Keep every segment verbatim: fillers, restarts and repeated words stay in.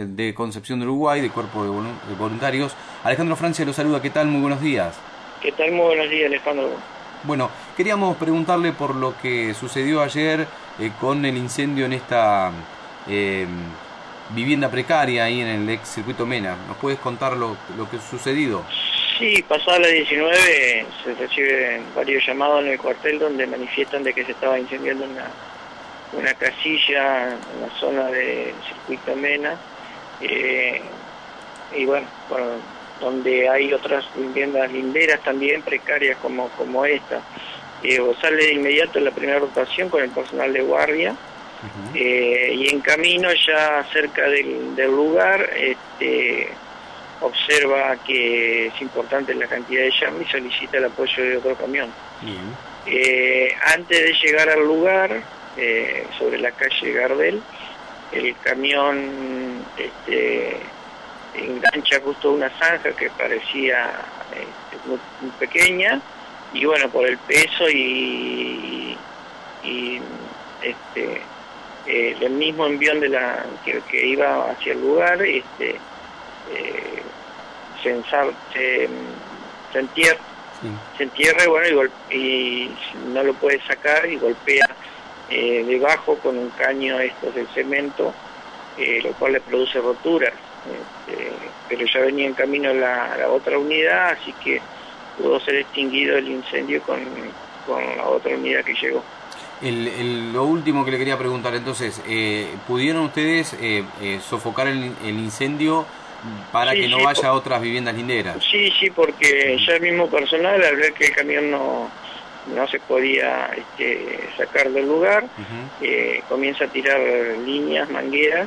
de Concepción de Uruguay, de Cuerpo de Voluntarios. Alejandro Francia lo saluda, ¿qué tal? Muy buenos días. ¿Qué tal? Muy buenos días, Alejandro. Bueno, queríamos preguntarle por lo que sucedió ayer eh, con el incendio en esta eh, vivienda precaria ahí en el ex circuito Mena. ¿Nos puedes contar lo, lo que ha sucedido? Sí, pasada las diecinueve se reciben varios llamados en el cuartel donde manifiestan de que se estaba incendiando una, una casilla en la zona del circuito Mena. Eh, y bueno, bueno, donde hay otras viviendas linderas también precarias como, como esta. Eh, sale de inmediato la primera rotación con el personal de guardia. Uh-huh. eh, y en camino ya cerca del, del lugar este, observa que es importante la cantidad de llama y solicita el apoyo de otro camión. Uh-huh. eh, antes de llegar al lugar, eh, sobre la calle Gardel, el camión este, engancha justo una zanja que parecía este, muy, muy pequeña, y bueno, por el peso y, y este eh, el mismo envión de la que, que iba hacia el lugar este eh, se, ensar, se, se entierra sí. se entierra y bueno y, y no lo puede sacar y golpea eh, debajo con un caño estos del cemento, eh, lo cual le produce roturas. Este, pero ya venía en camino la, la otra unidad, así que pudo ser extinguido el incendio con, con la otra unidad que llegó. El, el, lo último que le quería preguntar, entonces, eh, ¿pudieron ustedes eh, eh, sofocar el, el incendio para sí, que no sí, vaya a otras viviendas linderas? Sí, sí, porque uh-huh. ya el mismo personal, al ver que el camión no, no se podía este, sacar del lugar, uh-huh. eh, comienza a tirar líneas, mangueras.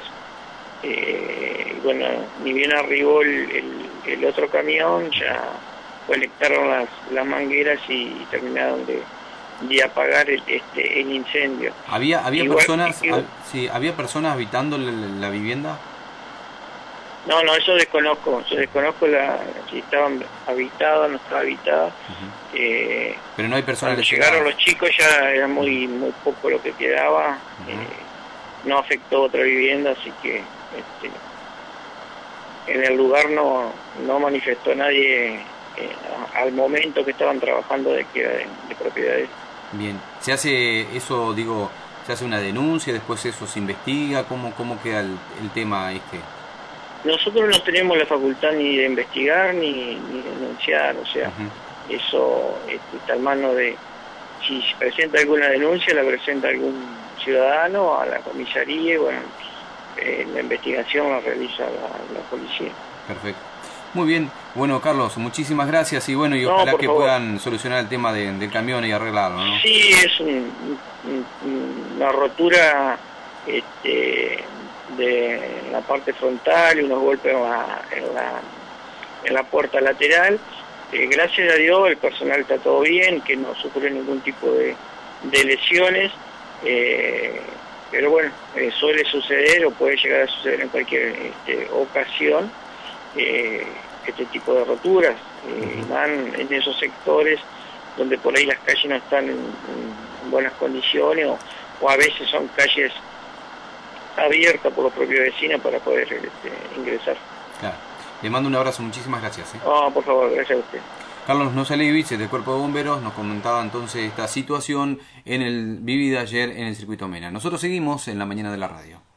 Eh, bueno, ni bien arribó el, el, el otro camión, ya conectaron las, las mangueras y terminaron de, de apagar el, este, el incendio. ¿Había había igual, personas igual, sí, había personas habitando la, la vivienda? No, no, eso desconozco, yo desconozco la, si estaban habitadas, no estaba habitada. Uh-huh. eh, Pero no hay personas. Cuando llegaron los chicos ya era muy muy poco lo que quedaba. Uh-huh. eh, no afectó otra vivienda, así que este, en el lugar no, no manifestó nadie eh, al momento que estaban trabajando de que era de, de propiedades. Bien, ¿se hace eso, digo, se hace una denuncia, después eso se investiga? ¿Cómo, cómo queda el, el tema este? Nosotros no tenemos la facultad ni de investigar ni, ni de denunciar, o sea, uh-huh. eso este, está en mano de, si se presenta alguna denuncia, la presenta algún ciudadano a la comisaría y bueno, eh, la investigación la realiza la, la policía. Perfecto. Muy bien. Bueno, Carlos, muchísimas gracias y bueno, y ojalá no, que favor. puedan solucionar el tema de, del camión y arreglarlo, ¿no? Sí, es un, un, una rotura este, de la parte frontal y unos golpes en la, en la, en la puerta lateral. Eh, gracias a Dios el personal está todo bien, que no sufre ningún tipo de, de lesiones. Eh, pero bueno, eh, suele suceder o puede llegar a suceder en cualquier este, ocasión eh, este tipo de roturas, eh, uh-huh. van en esos sectores donde por ahí las calles no están en, en buenas condiciones o, o a veces son calles abiertas por los propios vecinos para poder este, ingresar. Claro. Le mando un abrazo, muchísimas gracias. ¿eh? Oh, por favor, gracias a usted. Carlos Nosalevich, del Cuerpo de Bomberos, nos comentaba entonces esta situación en el vivida ayer en el circuito Mena. Nosotros seguimos en la mañana de la radio.